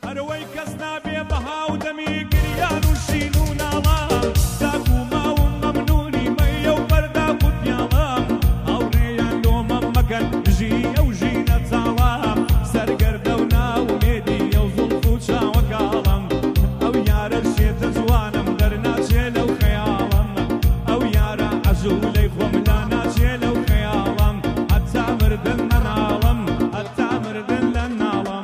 هەرەوەی کەس نابێ بەهاو دەمی گریان و شین و ناڵام داک و ماوم مەمنونی مەیە و بەردا قوتیاڵام هاوڕێیان لۆمەم مەکەن ژی ئەو ژینە چاڵام سەرگەردە و ناومێدی ئەو زوڵف و چاوەکاڵم ئەو یارە شێتە جوانم دەرناچێ لەو خەیاڵم ئەو یارە عەزوولەی خۆم لا ناچێ لەو خەیاڵم هەتا مردن لە ناڵم هەتا مردن لە ناڵم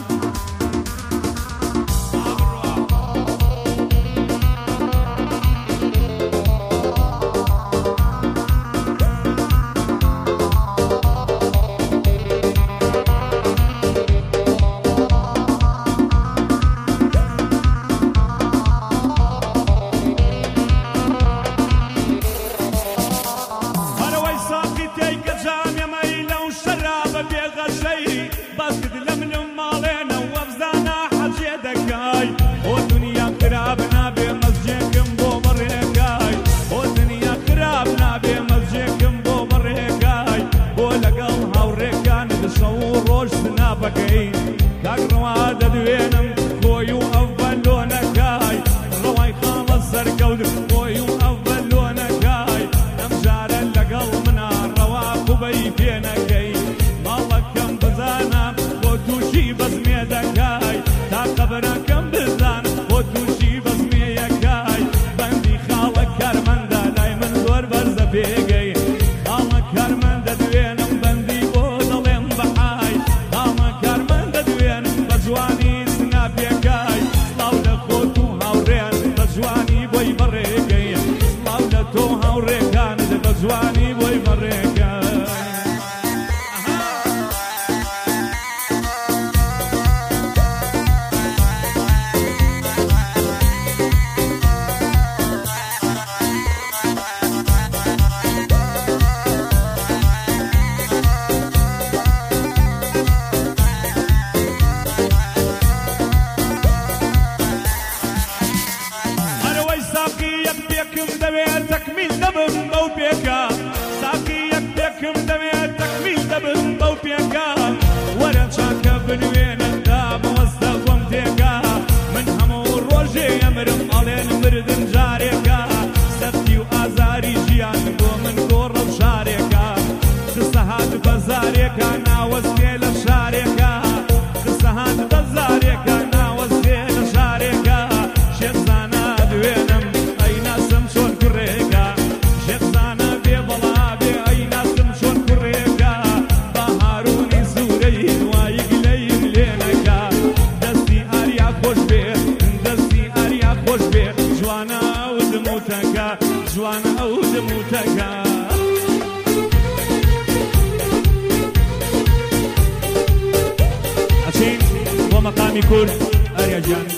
مقامی کورد ئەریا گیان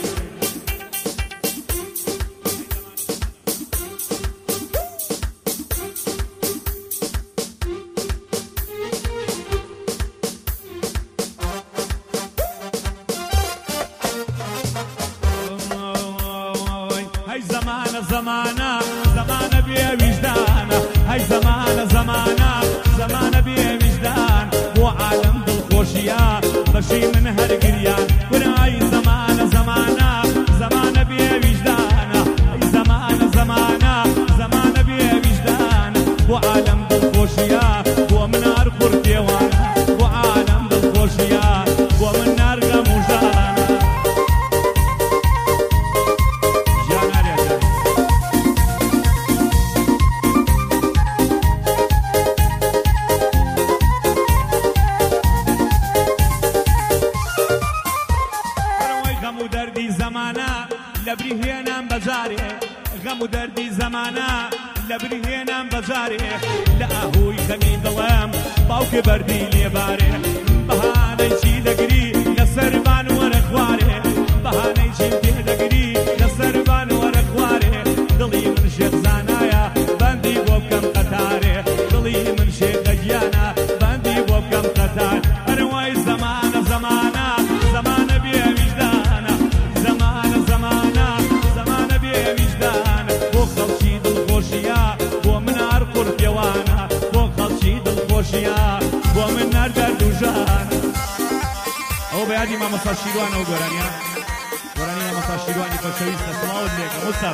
هەی زەمانە زەمانە زەمانە بێ ویجدانە هەی زەمانە زەمانە زەمانە بێ ویجدان بۆ عالەم دڵخۆشیە بەشی من هەرگریان ورای زەمانە زەمانە زەمانە بێ ویجدانە هەی زەمانە زەمانە زەمانە بێ ویجدانە بۆ عالەم دڵخۆشیە بۆ من هەر قورتێوانە بۆ عالەم دڵخۆشیە بۆ من هەر غەم و ژانە غەم و دەردی زەمانە لەبری هێنام بەجارێ لە ئاهوی خەمی دڵم باوکێ بەردی لێبارێ بەهانەی چی دەگری لەسەر بان وەرە خوارێ بەهانەی چیم پێ دەگری لەسەر بان وەرە خوارێ دڵی من شێخ زانایە بەندی بۆ بکەم قەتارێ دڵی من شێخە گیانە بەندی بۆ بکەم قەتار هەروای زەمانە زەمانە زەمانە بێ ویجدانە زەمانە زەمانە زەمانە بێ ویجدانە بۆ خەڵکی دڵخۆشیە بۆ من هەر قورتێوانە بۆ خەڵکی دڵخۆشیە بۆ من هەر دەرد و ژانە ئەو بەیادی مامۆستا شیروانەوە گۆرانیا گۆرانی مامۆستا شیروانی خۆشەویستە سڵاوت لێکەم ئوستاز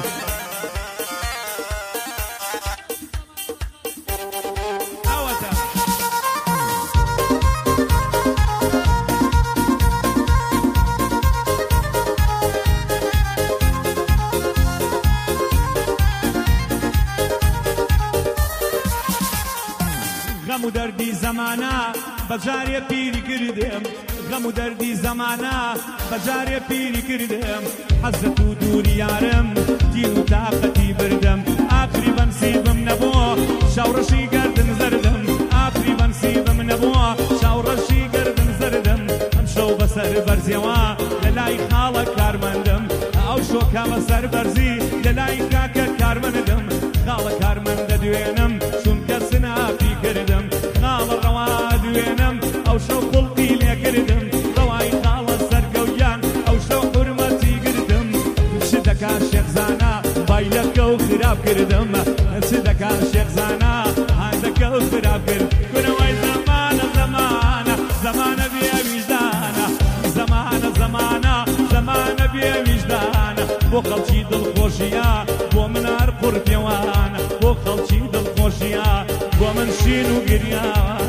غەم و دەردی زەمانە بەجارێ پیری کردم غەم و دەردی زەمانە بەجارێ پیری کردم حەزت و دووری یارم دین و تاقەتی بردم ئاقریبەن سیبم نەبووە شاوڕەشی گەردن زەردم ئاقریبەن سیبم نەبووە شاوڕەشی گەردن زەردم ئەم شەو بەسەر بەرزیەوە لە لای خاڵە کارمەندم ئەو شۆکامە سەر بەرزی لە لای کاکە کارمەندم خاڵە کارمەندە دوێنم چونکە سنافی کردم خاڵە ڕەوا دوێنم ئەو شەو خوڵقی لێ کردم ڕەوای خاڵە سەرگەویان ئەو شەو حورمەتی گرتم چ دەکا شێخزانە بایلەکە و خراپ کردم چ دەکا شێخزانە هەندەکە و خراپ کرد کورەوەی زەمانە زەمانە زەمانە بێ ویژدانە زەمانە زەمانە زەمانە بێ ویژدانە بۆ خەڵکی دڵخۆشیە بۆ من هەر قوڕ پێوانە بۆ خەڵکی دڵخۆشیە بۆ من شین و گریە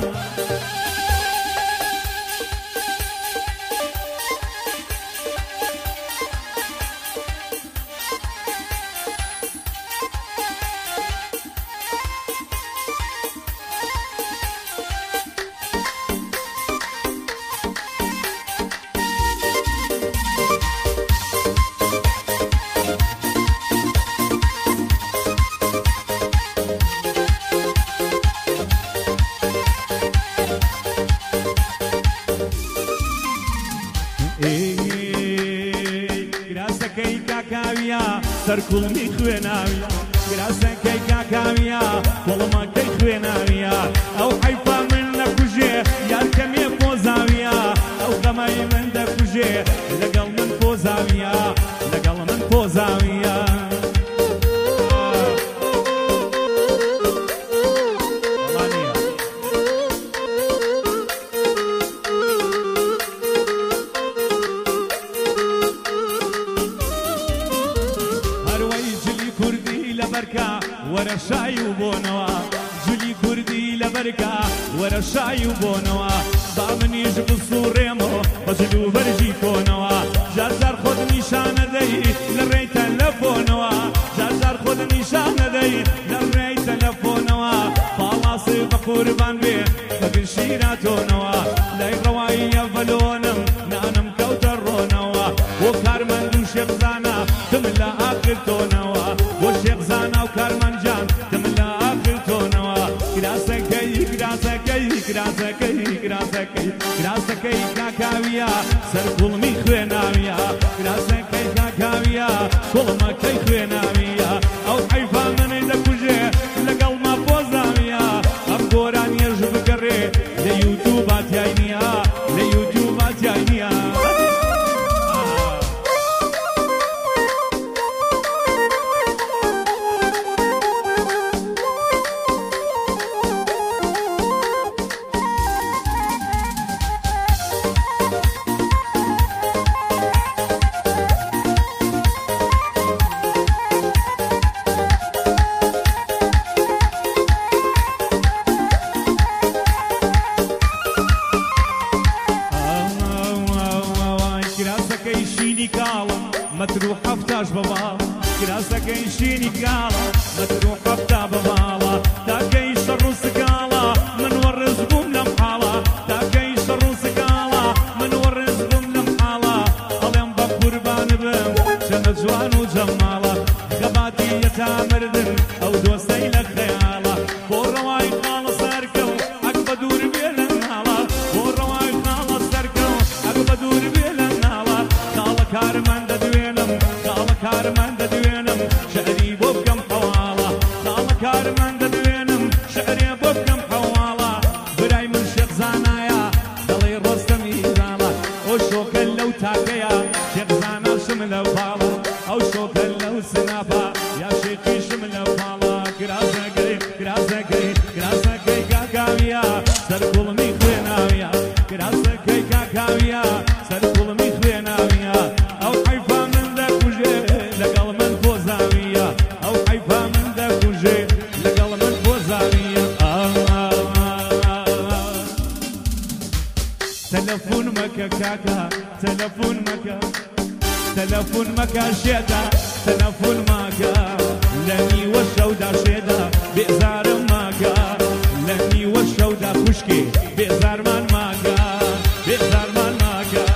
گراسەکەی کاکاویە سەرکوڵمی خوێناویە گراسەکەی کاکاویە کوڵمەکەی خوێناویە ئەو حەیفا من نەکوژێ یارکەمێ پۆزاویە ئەو غەمەی من دەکوژێ لەگەڵ من پۆزاویە لەگەڵ من پۆزاویە وەرە شای و بۆنەوە جولی کوردی لە بەرکە وەرە شای و بۆنەوە با منیش بسوڕێمەوە بە جل و بەرژی کۆنەوە جارجار خۆت نیشانەدەی لە ڕێی تەلەفۆنەوە جارجار خۆت نیشانەدەی لە ڕێی تەلەفۆنەوە پاڵاسی بە قوربان بێ بەگر شیراتۆنەوە لای ڕەوایی ئەڤەلۆنم نانم کەوتە ڕۆنەوە بۆ کارمەند و شێخزانە دم لە ئاکردۆنەوە بۆ شێخزانە و کارمەنجان دم لە ئاکردۆنەوە گراسەکەی گراسەکەی گراسەکەی گراسەکەی گراسەکەی کاکاویە سەرکوڵمی خوێناویە گراسەکەی کاکاویە کوڵمەکەی خوێناویە ئەو حەیفا منەی دەکوژێ لەگەڵ ما پۆزاویە ئەم گۆرانیەش بگەڕێ لە یوتیوبا تیای نییە لە یوتیوبا تیای نییە متروح حفتاش بباڵ گراسەکەی شینی کاڵە متروح حفتا بباڵە تاکەی شەڕ و سکاڵە من وەڕز بووم لەم حاڵە تاکەی شەڕ و سکاڵە من وەڕز بووم لەم حاڵە هەڵێم بە قوربان بم چەندە جوان و جەماڵە خەباتی یەتا مردن ئەو دۆستەی لە خەیاڵە بۆ ڕەوای خاڵە سەرکەو ئەک بە دوور بێ لە ناڵە بۆ ڕەوای خاڵە سەرکەو ئەک بە دوور بێ لە ناڵە خاڵە کارمەندە دوێنم خاڵە کارمەندە دوێنم شەعری بۆ بکەم حەواڵە خاڵە کارمەندە دوێنم شەعرێ بۆ بکەم حەواڵە برای من شێخزانایە دەڵێ ڕۆستەمی ڕاڵە ئەو شۆکە لەو تاکەیە شێخزانە شم لەو باڵە ئەو شۆکە لەو سناپە یا شێخی شم لەو باڵە گراسەکەی گراسەکەی گراسەکەی کاکاویە سەرکوڵمی خوێناویە گراسەکەی کاکاویە سەرکوڵمی كاكا تلفون مكا تلفون مكا شيدا تلفون مكا لني والشودا شيدا بإزار مكا لني والشودا خشكي بإزار من مكا بإزار من مكا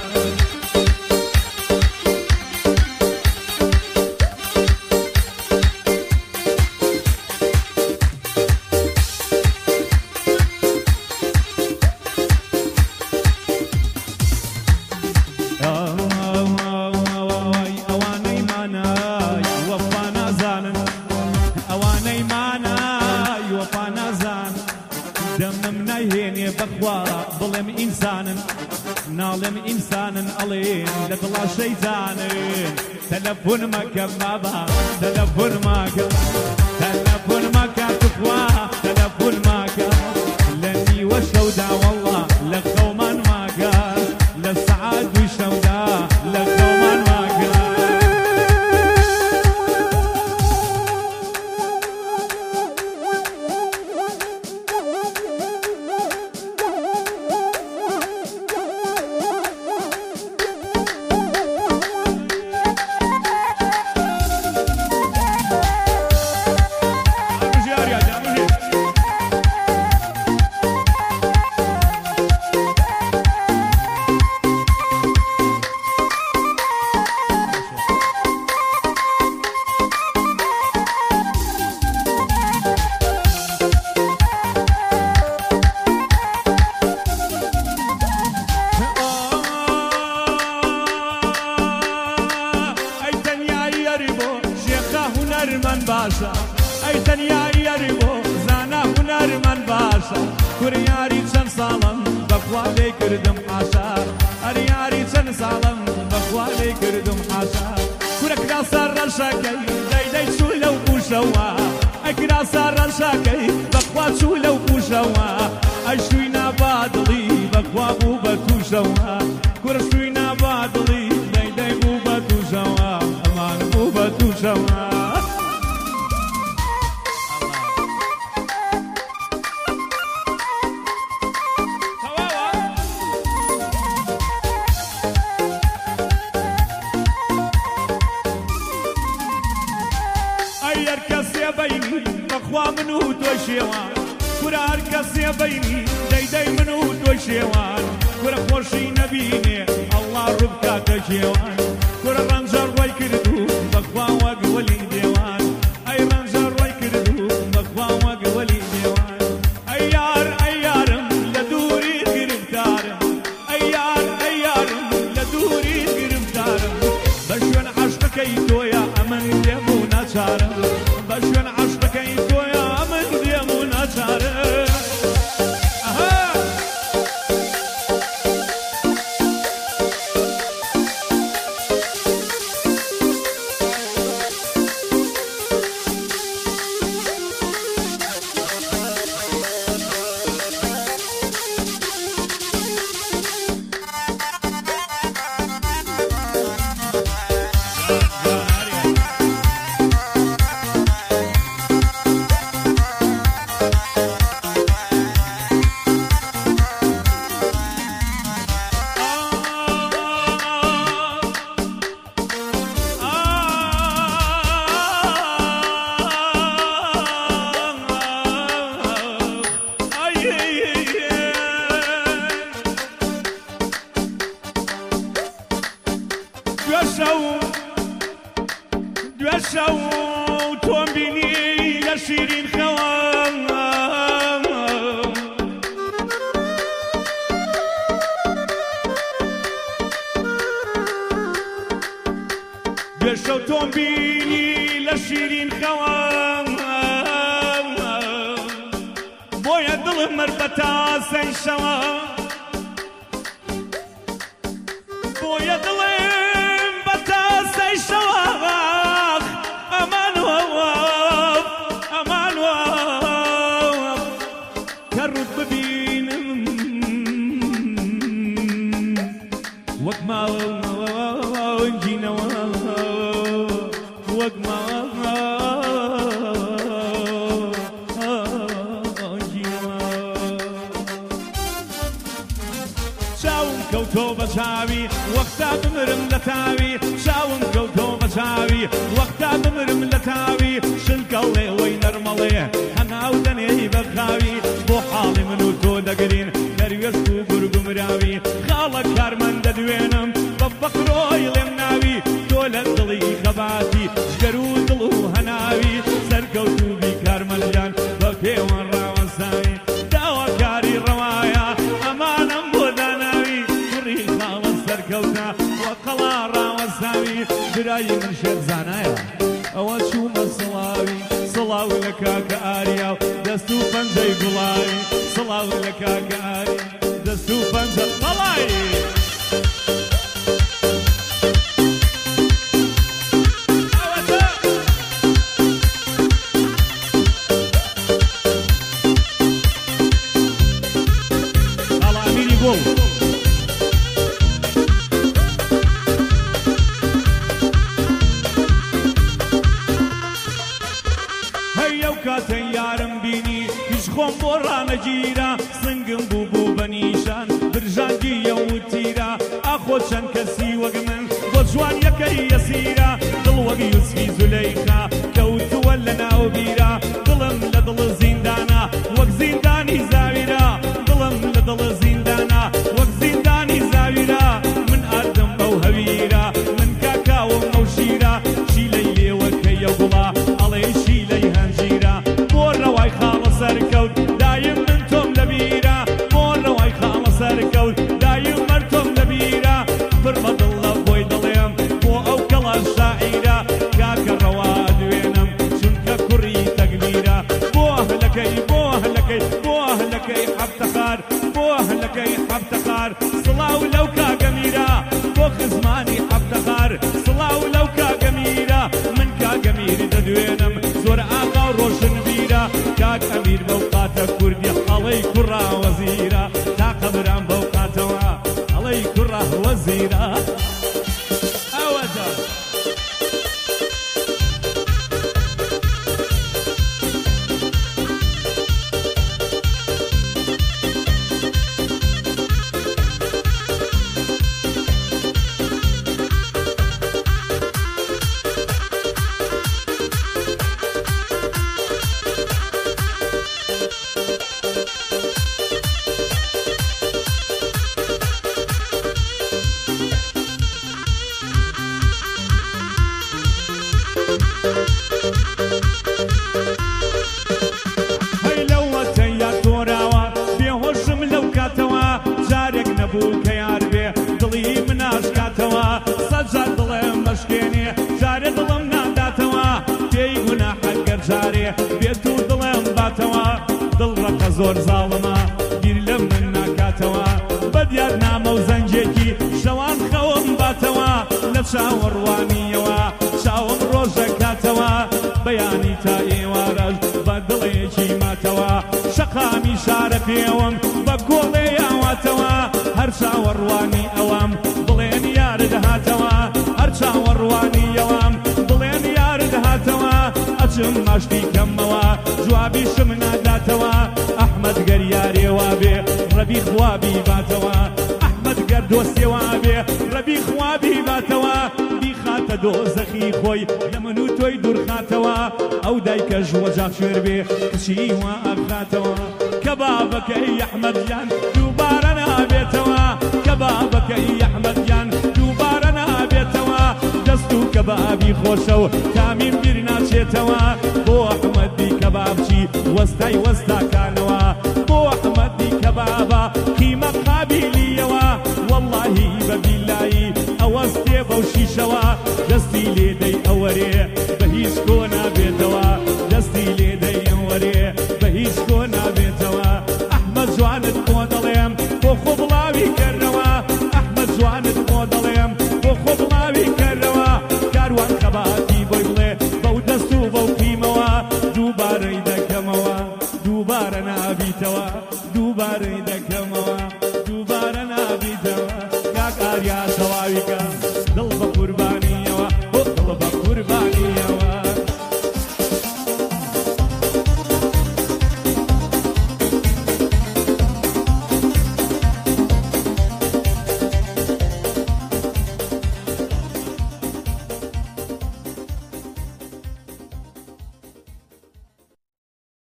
ظلم إنسان نالم إنسان ألين لدلا شيطان تلفون مكة بابا تلفون مكة تلفون مكة تقوى تلفون مكة لني والشودا والله لقوما مكة للسعاد والشودا لقوما مكة هنرمن باشا أي تنيا يربو زانا هنرمن باشا كرياري چن سالم بخوالي كردم حاشا أرياري چن سالم بخوالي كردم حاشا كرك راسا رشاكي داي شو لو بوشوا أكراسا رشاكي بخوا شو لو بوشوا أشوينا بادلي بخوا بو بتوشوا كرشوينا بادلي داي بو بتوشوا أمان بو بتوشوا بيني بخوا منو توشيوان كرار كسي بيني داي منو توشيوان كرا خوشي نبيني الله ربكا تشيوان كرا رنجر وي كردو بخوا وقولي ديوان اي رنجر وي كردو بخوا وقولي ديوان ايارم لدوري قربتارم ايارم لدوري قربتارم بشون عشقك يتويا امن ديمونا شارم بشون عشقك يتويا امن ديمونا شارم دوشو توم بيني لشيرين خوام دوشو توم بيني لشيرين خوام بويا دل مربتا سنشوا بويا دل مربتا سنشوا وقما ونجينا وقما ونجينا شاون كوتو بەچاوی وەختا بمرم لە تاوی چاوم کەوتۆ بەچاوی وەختا بمرم لە تاوی شلکەڵێەوەی نەرمەڵێ هەناو دەنێی بەخاوی بۆ حاڵی من و تۆ دەگرین دەروێست و گورگومراوی خاڵە کارمەندە دوێنم بە فەقرۆی لێم ناوی تۆ لە دڵی خەباتی گەر و دڵ و هەناوی سەرکەوت و بیکارمەندیان بە پێوان ڕاوەساوی داواکاری ڕەوایە ئەمانەم بۆ داناوی کوڕی خاڵە سەرکەوتە وە قەڵا ڕاوەساوی برایی من شێرزانایە ئەوە چوومە سڵاوی سڵاو لە کاکە ئاریا و دەست و پەنجەی گوڵایی سڵاو لە کاکە ئاریا دەست و پەنجە بەڵایی بۆ ڕانەگیرە سنگم بوو بەنیشان برژانگیە و تیرە ئاخۆ چەند کەسی وەک من بۆ جوانیەکەی یەسیرە دڵ وەک یوسفی زولەیخا کەوتووە لە ناو بیرە دڵم لە دڵ زیندانە وەک زیندانی زاویرە دڵم لە دڵ زیندانە وەک زیندانی زاویرە من ئاردم بەو هەویرە من کاکاوم ئەو شیرە شیلەی لێوەکەیە گوڵا ئەڵێ شیلەی هەنجیرە بۆ ڕەوای خاڵە سەرکەوت دایم من تۆم لەبیرە بۆ ڕەوای خاڵە سەرکەوت دایم مەر تۆم لەبیرە پڕ بە دڵ لە بۆی دڵێم بۆ ئەو کەڵە شاعیرە کاکە ڕەوا دوێنم چونکە کوڕی تەکبیرە بۆ هەلەکەی بۆ هەلەکەی بۆ هەلەکەی حەفتەخار بۆ هەلەکەی حەفتەخار سڵاو لەو کاگەمیرە بۆ خزمانی حەفتەخار سڵاو لەو کاگەمیرە من کاگەمیری دەدوێنم زۆر ئاقا و ڕۆشن بیرە کاک ئەمیر بەو قاتە کوردی ئەڵەی کوڕا وەزیرە تا قەبران بەو قاتەوە ئەڵەی کوڕا وەزیرە ئەوەدە زۆر زاڵمە گیر لە من ناکاتەوە بەدیار نامە و زەنجێکی شەوان خەوم باتەوە لە چاوەڕوانیەوە چاوم ڕۆژەکاتەوە بەیانی تا ئێوارەش بە دڵێکی ماتەوە شەقامی شارە پێوەم بە گۆڵێ یاواتەوە هەر چاوەڕوانی ئەوەم بڵێن یارت هاتەوە هەر چاوەڕوانی ئەوەم بڵێن یارت هاتەوە ئەچم ماشتی کەمەوە جوابیشم ناداتەوە ئەحمەد گەر یارێوا بێ ڕەبی خوابی باتەوە ئەحمەد گەر دۆستێوا بێ ڕەبی خوابی باتەوە بیخاتە دۆزەخی خۆی لە من و تۆی دوورخاتەوە ئەو دایکەش وەجاق شوێر بێ کچی وا ئەخاتەوە کەبابەکەی ئەحمەدیان دووبارە نابێتەوە کەبابەکەی ئەحمەدیان دووبارە نابێتەوە دەست و کەبابی خۆشە و تامیم بیر ناچێتەوە بۆ ئەحمەدی کەبابچی وەستای وەستاکانەوە بۆ ئەحمەدی کەبابە قیمە قابیلیەوە وەڵڵاهی بەبیلایی ئەوەستێ بەو شیشەوە دەستی لێدەی ئەوەرێ بە هیچ کۆ نابێت